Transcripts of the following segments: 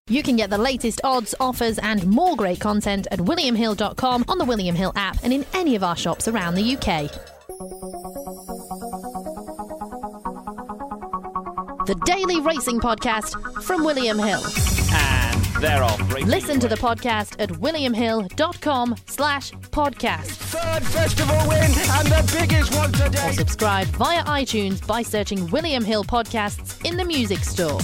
You can get the latest odds, offers and more great content at williamhill.com, on the William Hill app and in any of our shops around the UK. The Daily Racing Podcast from William Hill. And they're off. Listen to the podcast at williamhill.com/podcast. Third festival win and the biggest one today. Or subscribe via iTunes by searching William Hill Podcasts in the music store.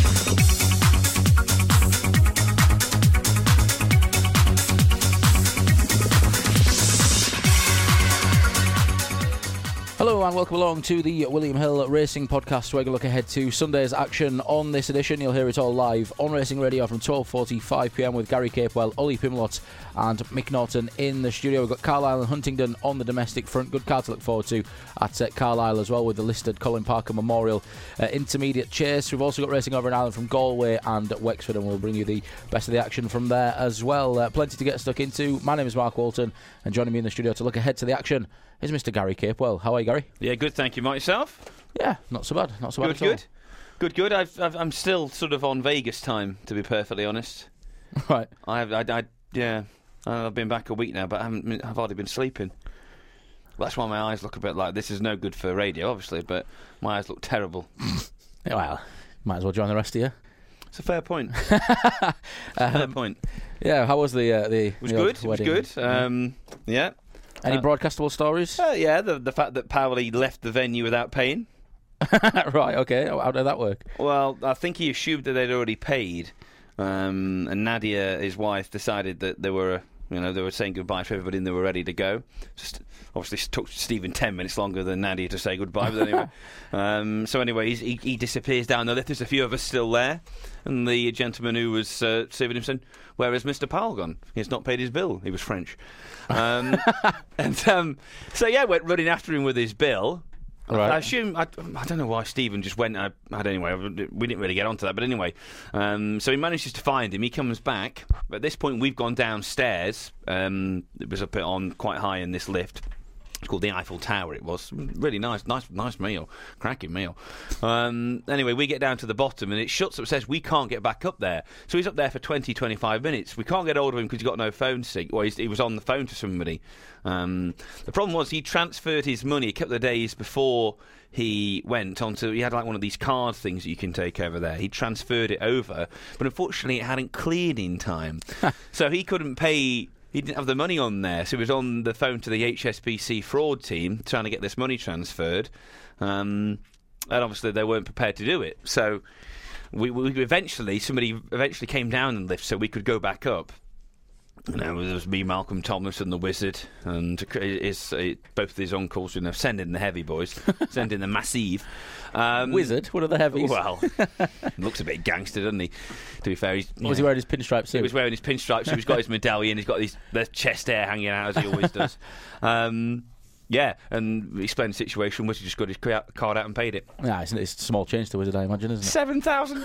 Hello and welcome along to the William Hill Racing Podcast, where we look ahead to Sunday's action. On this edition, you'll hear it all live on Racing Radio from 12:45pm with Gary Capewell, Ollie Pimlott and Mick Norton in the studio. We've got Carlisle and Huntingdon on the domestic front. Good card to look forward to at Carlisle as well, with the listed Colin Parker Memorial Intermediate Chase. We've also got racing over in Ireland from Galway and Wexford, and we'll bring you the best of the action from there as well. Plenty to get stuck into. My name is Mark Walton, and joining me in the studio to look ahead to the action is Mr. Gary Capewell. How are you, Gary? Yeah, good, thank you. Mark, yourself? Yeah, not so bad. Not so bad at all. Good. I'm still sort of on Vegas time, to be perfectly honest. Right. I've been back a week now, but I've hardly been sleeping. That's why my eyes look a bit like this. Is no good for radio, obviously, but my eyes look terrible. Well, might as well join the rest of you. It's a fair point. Fair point. Yeah, how was the It was good. wedding? It was good. Yeah. Any broadcastable stories? Yeah, the fact that Powley left the venue without paying. Right, okay. How did that work? Well, I think he assumed that they'd already paid, and Nadia, his wife, decided that they were saying goodbye to everybody and they were ready to go. Just obviously took Stephen 10 minutes longer than Nadia to say goodbye, but anyway. So anyway, he disappears down the lift. There's a few of us still there, and the gentleman who was serving him said, "Where has Mr. Powell gone? He's not paid his bill." He was French. So yeah, went running after him with his bill. Right. I assume, I don't know why Stephen just went. Anyway, we didn't really get onto that, but anyway. So he manages to find him. He comes back. But at this point, we've gone downstairs. It was up on quite high in this lift. It's called the Eiffel Tower. It was really nice meal, cracking meal. Anyway, we get down to the bottom and it shuts up. Says we can't get back up there. So he's up there for 20-25 minutes. We can't get hold of him because he's got no phone signal. Well, he was on the phone to somebody. The problem was he transferred his money a couple of days before he went onto. He had like one of these card things that you can take over there. He transferred it over, but unfortunately it hadn't cleared in time, so he couldn't pay. He didn't have the money on there, so he was on the phone to the HSBC fraud team trying to get this money transferred, and obviously they weren't prepared to do it. So somebody eventually came down and lift so we could go back up. There was me, Malcolm Tomlinson, the Wizard, and both of his uncles, send in the heavy boys, send in the massive. Wizard? What are the heavies? Well, looks a bit gangster, doesn't he? To be fair, was he wearing his pinstripe suit? He was wearing his pinstripe suit. He's got his medallion. He's got the chest hair hanging out as he always does. Yeah, and he explained the situation. Wizard just got his card out and paid it. Yeah, it's small change to Wizard, I imagine, isn't it? $7,000.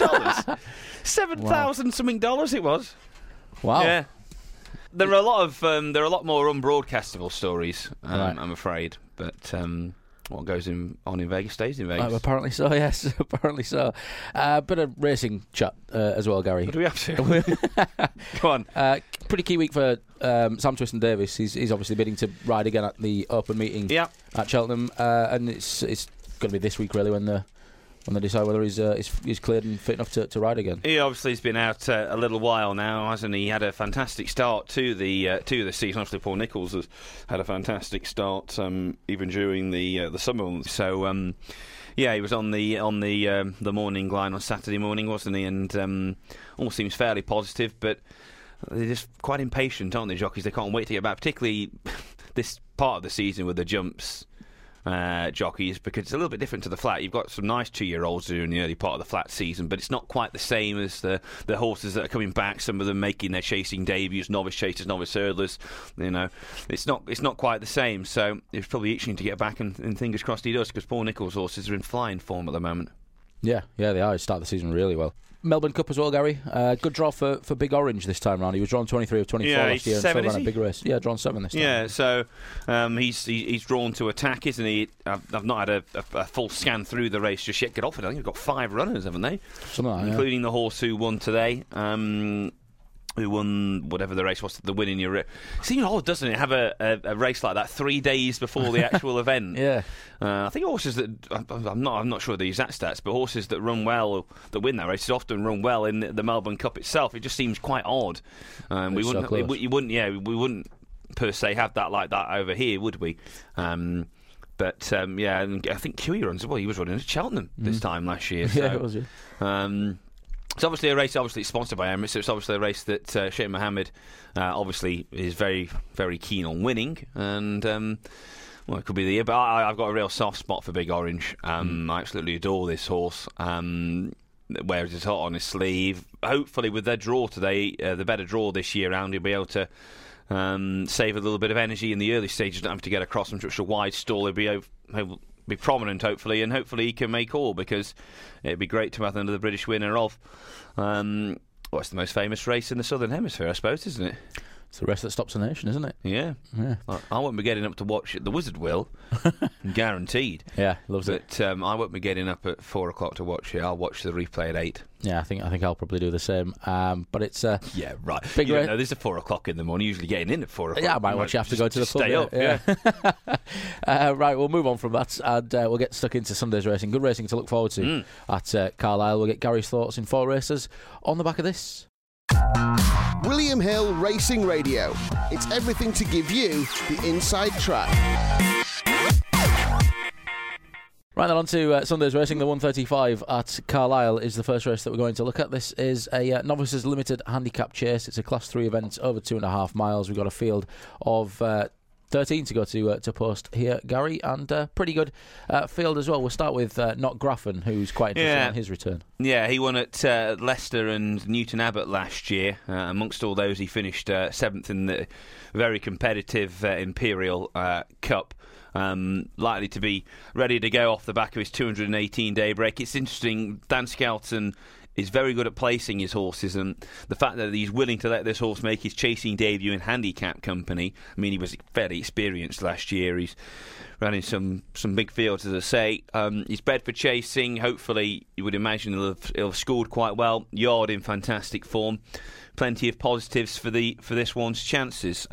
$7,000 something dollars it was. Wow. Yeah. There are a lot more unbroadcastable stories, right. I'm afraid, but what goes on in Vegas stays in Vegas. Apparently so, yes. Apparently so. Bit of racing chat as well, Gary. What do we have to? Go on. Pretty key week for Sam Twiston-Davies. He's obviously bidding to ride again at the Open meeting at Cheltenham, and it's going to be this week really when they decide whether he's cleared and fit enough to ride again. He obviously has been out a little while now, hasn't he? He had a fantastic start to the season. Obviously, Paul Nicholls has had a fantastic start even during the summer months. So yeah, he was on the morning line on Saturday morning, wasn't he? And all seems fairly positive, but they're just quite impatient, aren't they, jockeys? They can't wait to get back, particularly this part of the season with the jumps. Jockeys, because it's a little bit different to the flat. You've got some nice 2-year-olds during the early part of the flat season, but it's not quite the same as the horses that are coming back. Some of them making their chasing debuts, novice chasers, novice hurdlers. It's not quite the same. So it's probably itching to get back, and fingers crossed he does, because Paul Nicholls' horses are in flying form at the moment. Yeah, they are. Start the season really well. Melbourne Cup as well, Gary. Good draw for Big Orange this time round. He was drawn 23 of 24 last year and still ran a big race. Yeah, drawn 7 this time. Yeah, so he's drawn to attack, isn't he? I've not had a full scan through the race just yet. Get off it. I think they've got 5 runners, haven't they? Something like that, including the horse who won today. Who won whatever the race was, the win in your... Seems odd, doesn't it, have a race like that 3 days before the actual event? Yeah. I think horses that... I'm not sure the exact stats, but horses that run well, that win that race, often run well in the Melbourne Cup itself. It just seems quite odd. We wouldn't per se have that like that over here, would we? And I think Kiwi runs as well. He was running at Cheltenham this time last year. So, it was, yeah. It's obviously a race, obviously sponsored by Emirates, so it's obviously a race that Sheikh Mohammed obviously is very, very keen on winning, and it could be the year, but I've got a real soft spot for Big Orange. I absolutely adore this horse. Wears his heart on his sleeve. Hopefully with their draw today, the better draw this year round, he'll be able to save a little bit of energy in the early stages, don't have to get across from such a wide stall. He'll be prominent, hopefully, and hopefully he can make all, because it'd be great to have another British winner of what's the most famous race in the Southern Hemisphere, I suppose, isn't it? It's the race that stops a nation, isn't it? Yeah. I won't be getting up to watch it. The Wizard will, guaranteed. Yeah, loves it. But I won't be getting up at 4 o'clock to watch it. I'll watch the replay at 8. Yeah, I think I'll probably do the same. But it's yeah, right. Big race. There's a 4 o'clock in the morning. Usually getting in at 4 o'clock. Yeah, I might watch you have to go to the pub. Stay up. Yeah. Right, we'll move on from that, and we'll get stuck into Sunday's racing. Good racing to look forward to at Carlisle. We'll get Gary's thoughts in 4 races on the back of this. William Hill Racing Radio. It's everything to give you the inside track. Right then, on to Sunday's racing. The 135 at Carlisle is the first race that we're going to look at. This is a novices limited handicap chase. It's a Class 3 event over 2.5 miles. We've got a field of 13 to go to post here, Gary, and pretty good field as well. We'll start with Not Graffen, who's quite interested in his return. Yeah, he won at Leicester and Newton Abbot last year. Amongst all those, he finished 7th in the very competitive Imperial Cup. Likely to be ready to go off the back of his 218 daybreak. It's interesting, Dan Skelton is very good at placing his horses, and the fact that he's willing to let this horse make his chasing debut in handicap company. I mean, he was fairly experienced last year. He's running some big fields, as I say. He's bred for chasing. Hopefully, you would imagine he'll have scored quite well. Yard in fantastic form. Plenty of positives for this one's chances.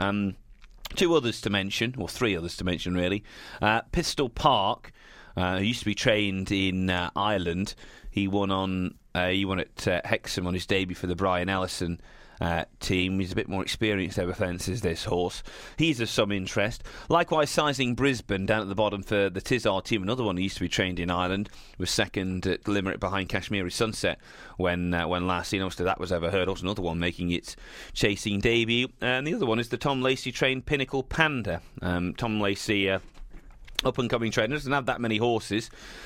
2 others to mention, or 3 others to mention, really. Pistol Park, who used to be trained in Ireland. He won at Hexham on his debut for the Brian Ellison team. He's a bit more experienced over fences, this horse. He's of some interest. Likewise, Sizing Brisbane down at the bottom for the Tizard team. Another one who used to be trained in Ireland. Was second at Limerick behind Kashmiri Sunset when last seen. Obviously, that was overheard. Also, another one making its chasing debut. And the other one is the Tom Lacey trained Pinnacle Panda. Tom Lacey, up-and-coming trainer, doesn't have that many horses.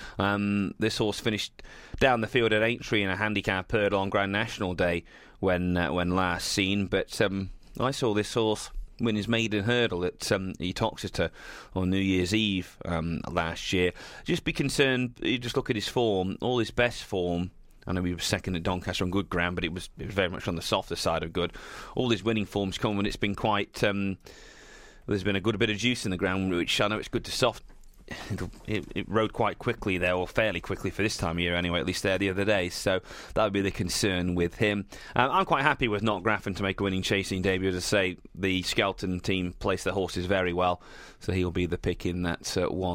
This horse finished down the field at Aintree in a handicap hurdle on Grand National Day when last seen. But I saw this horse win his maiden hurdle at Etosxeter on New Year's Eve last year. Just be concerned, you just look at his form, all his best form. I know he was second at Doncaster on good ground, but it was very much on the softer side of good. All his winning forms come when it's been quite... there's been a good bit of juice in the ground, which I know it's good to soft. It rode quite quickly there, or fairly quickly for this time of year anyway, at least there the other day. So that would be the concern with him. I'm quite happy with Not Graffen to make a winning chasing debut. As I say, the Skelton team placed their horses very well, so he'll be the pick in that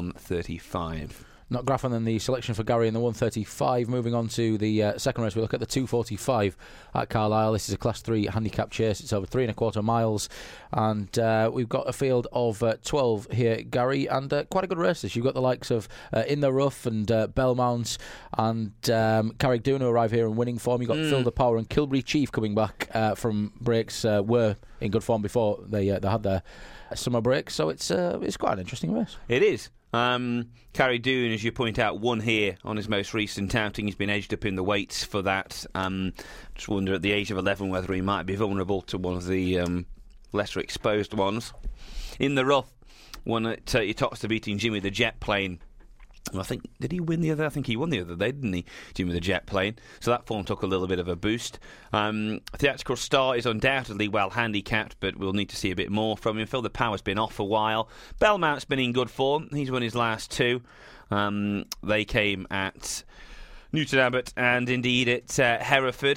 135. Not Graffen and the selection for Gary in the 135. Moving on to the second race, we look at the 245 at Carlisle. This is a Class 3 handicap chase. It's over 3.25 miles, and we've got a field of 12 here, Gary, and quite a good race. You've got the likes of In the Rough and Belmont and Carrickdoon who arrive here in winning form. You've got Fill the Power and Kilbury Chief coming back from breaks, were in good form before they had their summer break. So it's quite an interesting race. It is. Carrickdoon, as you point out, won here on his most recent outing. He's been edged up in the weights for that. Just wonder at the age of 11 whether he might be vulnerable to one of the lesser exposed ones. In the Rough, won at Etosxeter beating Jimmy the Jet Plane I think, did he win the other? I think he won the other day, didn't he? Team with the jet plane. So that form took a little bit of a boost. Theatrical Star is undoubtedly well handicapped, but we'll need to see a bit more from him. Phil the Power's been off a while. Belmount's been in good form. He's won his last two. They came at Newton Abbot and indeed at Hereford.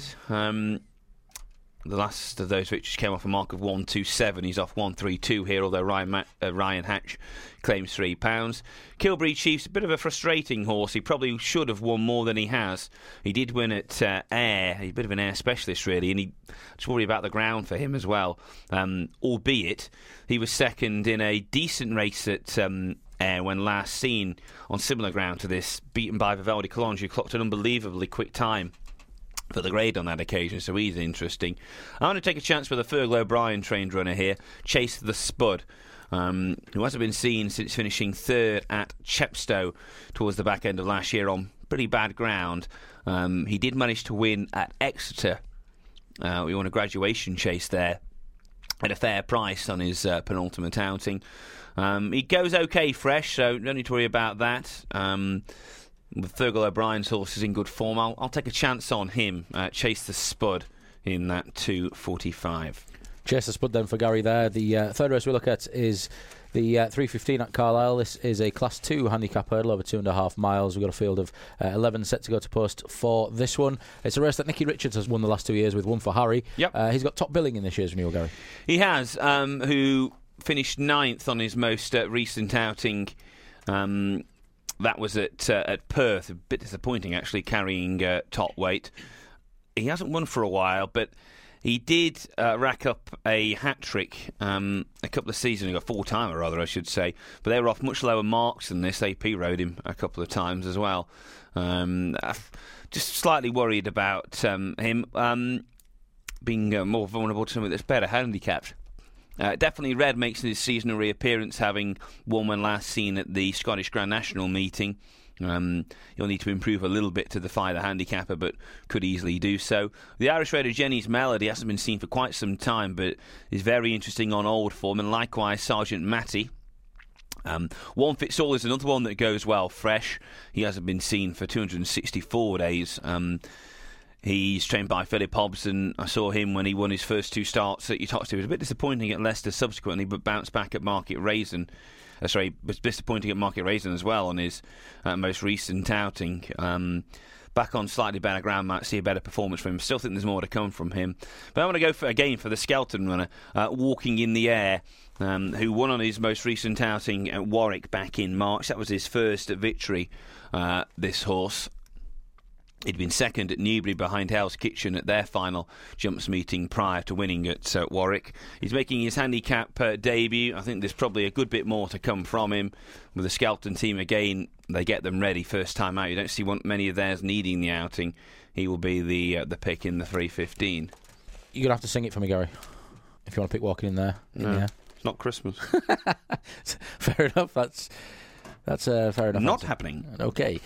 The last of those victories came off a mark of 1.27. He's off 1.32 here, although Ryan Hatch claims £3. Kilbury Chief's a bit of a frustrating horse. He probably should have won more than he has. He did win at Ayr. He's a bit of an Ayr specialist, really, and he just worry about the ground for him as well. Albeit, he was second in a decent race at Ayr when last seen on similar ground to this, beaten by Vivaldi Collonges, who clocked an unbelievably quick time for the grade on that occasion, so he's interesting. I'm going to take a chance with a Fergal O'Brien trained runner here, Chase the Spud, who hasn't been seen since finishing third at Chepstow towards the back end of last year on pretty bad ground. He did manage to win at Exeter. We won a graduation chase there at a fair price on his penultimate outing. He goes okay fresh, so don't need to worry about that. With Fergal O'Brien's horses in good form, I'll take a chance on him. Chase the Spud in that 2.45. Chase the Spud then for Gary there. The third race we look at is the 3:15 at Carlisle. This is a Class 2 handicap hurdle over 2.5 miles. We've got a field of 11 set to go to post for this one. It's a race that Nicky Richards has won the last 2 years with one for Harry. Yep. He's got top billing in this year's renewal, Gary. He has, who finished 9th on his most recent outing. That was at Perth. A bit disappointing, actually, carrying top weight. He hasn't won for a while, but he did rack up a hat-trick a couple of seasons ago, full-timer rather, I should say. But they were off much lower marks than this. AP rode him a couple of times as well. Just slightly worried about him being more vulnerable to something that's better handicapped. Definitely Red makes his seasonal reappearance, having won when last seen at the Scottish Grand National meeting. He'll need to improve a little bit to defy the handicapper, but could easily do so. The Irish raider Jenny's Melody hasn't been seen for quite some time, but is very interesting on old form, and likewise Sergeant Matty. One Fits All is another one that goes well fresh. He hasn't been seen for 264 days. He's trained by Philip Hobbs, and I saw him when he won his first 2 starts at Uttoxeter. He was a bit disappointing at Leicester subsequently, but bounced back at Market Raisin. Was disappointing at Market Raisin as well on his most recent outing. Back on slightly better ground, might see a better performance from him. Still think there's more to come from him. But I want to go for the Skelton runner, Walking in the Air, who won on his most recent outing at Warwick back in March. That was his first victory, this horse. He'd been second at Newbury behind Hell's Kitchen at their final jumps meeting prior to winning at Warwick. He's making his handicap debut. I think there's probably a good bit more to come from him. With the Skelton team, again, they get them ready first time out. You don't see many of theirs needing the outing. He will be the pick in the 3:15. You're going to have to sing it for me, Gary, if you want to pick Walking in there. No, it's not Christmas. Fair enough. That's fair enough. Not happening. Okay.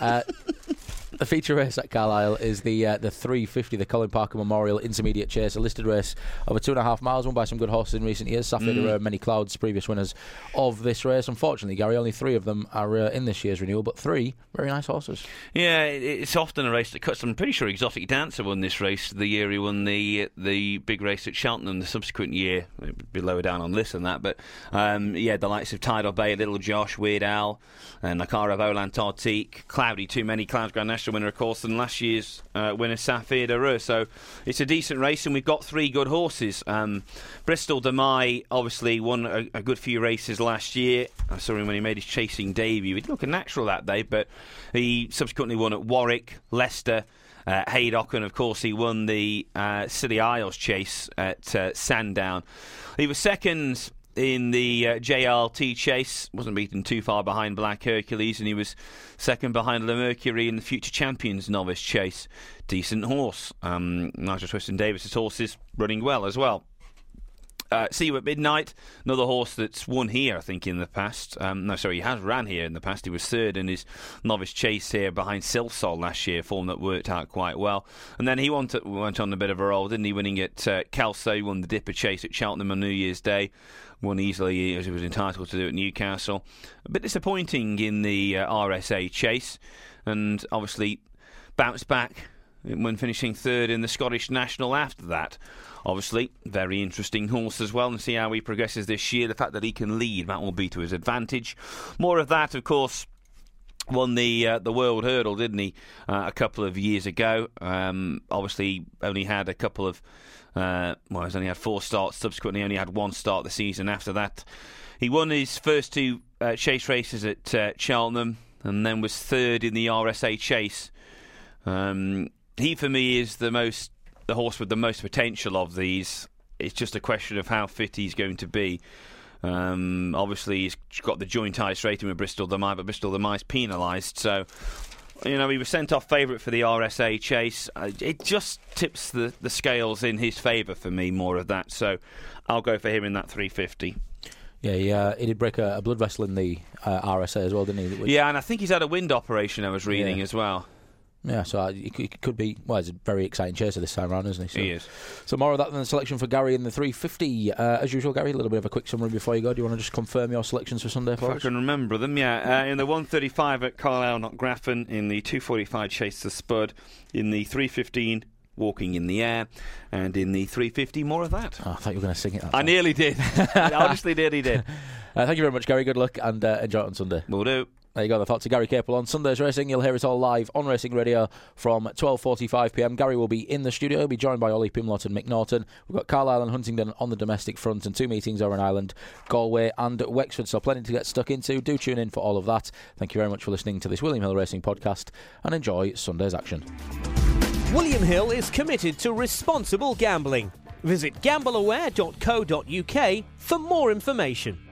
The feature race at Carlisle is the 3:50, the Colin Parker Memorial Intermediate Chase, a listed race over 2.5 miles, won by some good horses in recent years. Sapphire, Many Clouds, previous winners of this race. Unfortunately, Gary, only 3 of them are in this year's renewal, but 3 very nice horses. Yeah, it's often a race that cuts them. I'm pretty sure Exotic Dancer won this race the year he won the big race at Cheltenham the subsequent year. It would be lower down on this than that, but the likes of Tidal Bay, Little Josh, Weird Al, and Nakara Volant Artique, Cloudy, Too Many Clouds Grand National winner, of course, and last year's winner Saphir de Reux. So it's a decent race, and we've got 3 good horses. Bristol de Mai obviously won a good few races last year. I saw him when he made his chasing debut. He looked natural that day, but he subsequently won at Warwick, Leicester, Haydock, and of course he won the Scilly Isles chase at Sandown. He was second in the JLT chase, wasn't beaten too far behind Black Hercules, and he was second behind Le Mercury in the Future Champions novice chase. Decent horse. Nigel Twiston Davis's horse is running well as well. See You at Midnight, another horse that's won here, I think, in the past. He has ran here in the past. He was third in his novice chase here behind Silsol last year, form that worked out quite well. And then he went on a bit of a roll, didn't he, winning at Kelso. He won the Dipper Chase at Cheltenham on New Year's Day. Won easily, as he was entitled to do at Newcastle. A bit disappointing in the RSA Chase, and obviously bounced back when finishing third in the Scottish National after that. Obviously, very interesting horse as well, and see how he progresses this year. The fact that he can lead, that will be to his advantage. More of that, of course. Won the World Hurdle, didn't he, a couple of years ago. Obviously, only had a couple of... he's only had 4 starts. Subsequently, only had 1 start the season after that. He won his first 2 chase races at Cheltenham, and then was third in the RSA Chase. He, for me, is the horse with the most potential of these. It's just a question of how fit he's going to be. Obviously, he's got the joint ice rating with Bristol the Mile, but Bristol the Mile's penalised. So, he was sent off favourite for the RSA Chase. It just tips the scales in his favour for me, more of that. So, I'll go for him in that 350. Yeah, he did break a blood vessel in the RSA as well, didn't he? Yeah, and I think he's had a wind operation, I was reading, as well. Yeah, so it could be... Well, it's a very exciting chaser this time around, isn't he? So, he is. So more of that than the selection for Gary in the 350. As usual, Gary, a little bit of a quick summary before you go. Do you want to just confirm your selections for Sunday for us? If I can remember them, yeah. In the 135 at Carlisle Knockgraffan, in the 245 Chase the Spud, in the 315 Walking in the Air, and in the 350 more of that. Oh, I thought you were going to sing it. I nearly did. I honestly nearly did. Thank you very much, Gary. Good luck and enjoy it on Sunday. Will do. There you go, the thoughts of Gary Capel on Sunday's Racing. You'll hear it all live on Racing Radio from 12:45pm. Gary will be in the studio. He'll be joined by Ollie Pimlott and Mick Norton. We've got Carlisle and Huntingdon on the domestic front, and 2 meetings over in Ireland, Galway and Wexford. So plenty to get stuck into. Do tune in for all of that. Thank you very much for listening to this William Hill Racing podcast, and enjoy Sunday's action. William Hill is committed to responsible gambling. Visit gambleaware.co.uk for more information.